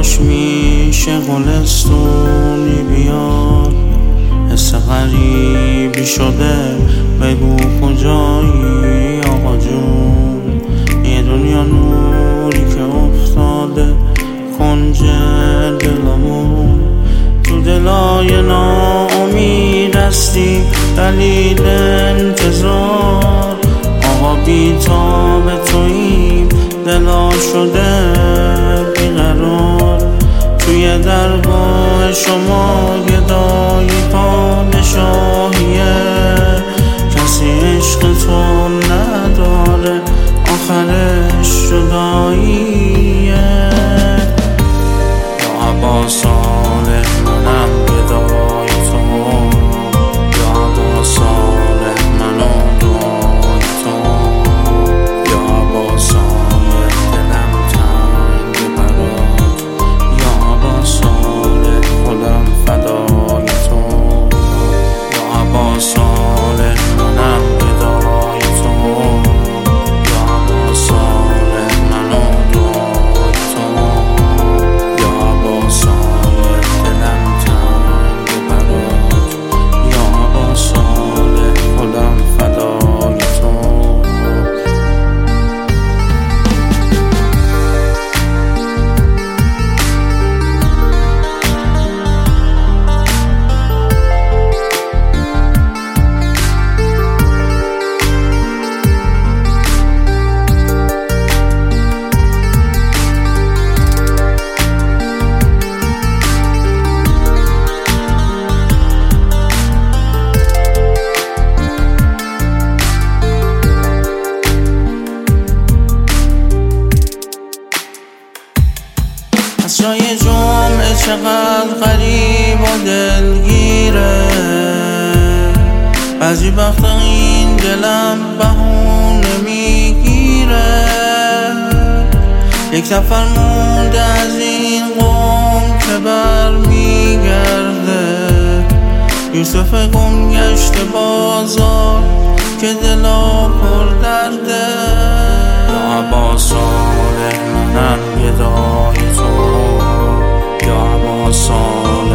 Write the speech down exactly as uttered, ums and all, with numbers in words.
کاش میشه گلستونی بیاد، حس غریبی شده بگو کجایی آقا جون. یه دنیا نوری که افتاده کنج دلمون، تو دلای ناامید هستی دلیل انتظار. آقا بی‌تاب توییم دلا شده بیقرار، توی درگاه شما گدایی پادشاهیه. کسی عشق تو نداره آخرش جداییه. یا عباس صالح منم گدای تو، یا عباس صالح منم دعای تو، یا عباس صالح دلم تنگ برات، یا عباس صالح خودم فدای تو، یا عباس صالح منم گدای تو، یا عباس صالح منم دعای تو، یا عباس صالح دلم تنگ برات، یا عباس صالح خودم فدای تو. از جای جمعه چقدر غریب و دلگیره، بعضی وقتا این دلم بهونه میگیره. یک نفر مونده از این قوم که بر میگرده، یوسف گم گشته بازار که دلا پر درده. یا عباس صالح منم گدای تو، یا عباس صالح